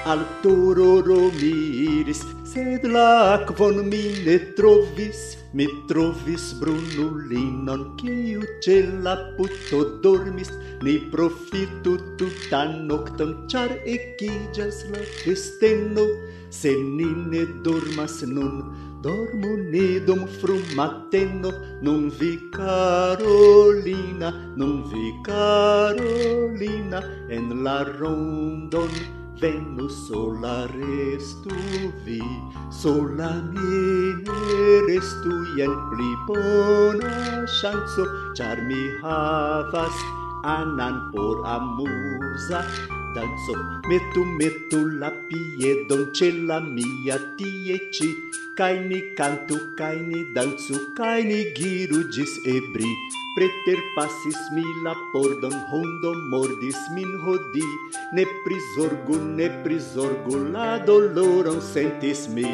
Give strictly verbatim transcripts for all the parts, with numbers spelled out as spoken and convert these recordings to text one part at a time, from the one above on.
Altororo miris, sed lakvon mi ne trovis, mi trovis brunulinon, kiu ĉe la puto dormis. Ni profitu tutan nokton, ĉar ekiĝas la festeno. Se ni ne dormas nun, dormu ni dum frumateno. Nun vi, Karolina, nun vi, Karolina, en la rondon venu, sola restu vi, sola mi restu, jen pli bona ŝanco, ĉar mi havas anan por amuza danco. Metu, metu la piedon ĉe la mia tie ĉi, kaj ni kantu, kaj ni dancu, kaj ni giru ĝis ebri. Preterpasis mi la pordon, hundo mordis min hodi. Ne prizorgu, ne prizorgu, la doloron sentis mi.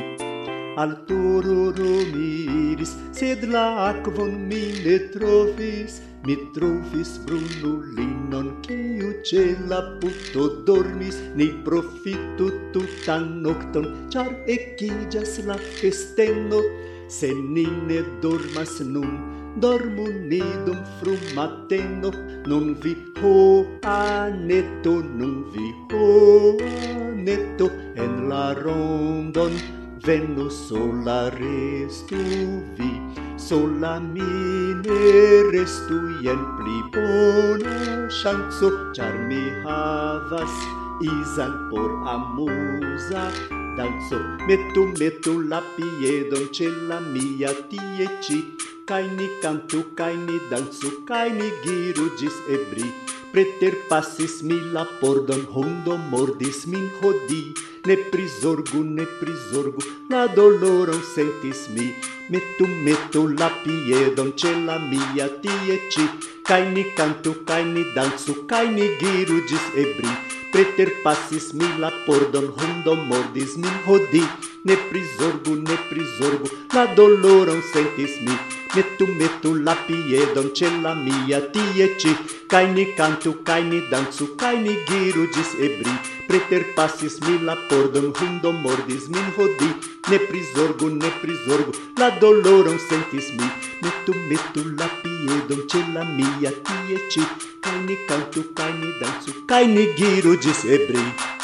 Altororo miris, sed la akvon mi ne trovis. Mi trovis brunulinon, kiu ĉe la puto dormis. Ni profitu tutan nokton, ĉar ekiĝas la festeno. Se ni ne dormas nun, dormu ni dum frumateno. Nun vi, ho, Aneto, nun vi, ho, Aneto, en la rondon venu, sola restu vi, sola mi ne restu, jen pli bona ŝanco, ĉar mi havas izan por amuza danco. Metu, metu la piedon ĉe la mia tie ĉi, kaj ni kantu, kaj ni dancu, kaj ni giru ĝis ebri. Preterpasis mi la pordon, hundo mordis min hodi. Ne prizorgu, ne prizorgu, la doloron sentis mi. Metu, metu la piedon ĉe la mia tie ĉi, kaj ni kantu, kaj ni dancu, kaj ni giru ĝis ebri. Preterpasis mi la pordon, hundo mordis min hodi. Ne prizorgu, ne prizorgu, la doloron sentis mi. Metu, metu la piedon ĉe la mia tie ĉi, kaj ni kantu, kaj ni dancu, kaj ni giru ĝis ebri. Preterpasis mi la pordon, hundo mordis min hodi. Ne prizorgu, ne prizorgu, la doloron sentis mi. Metu, metu la piedon ĉe la mia tie ĉi, kaj ni kantu, kaj ni dancu, kaj ni giru ĝis ebri.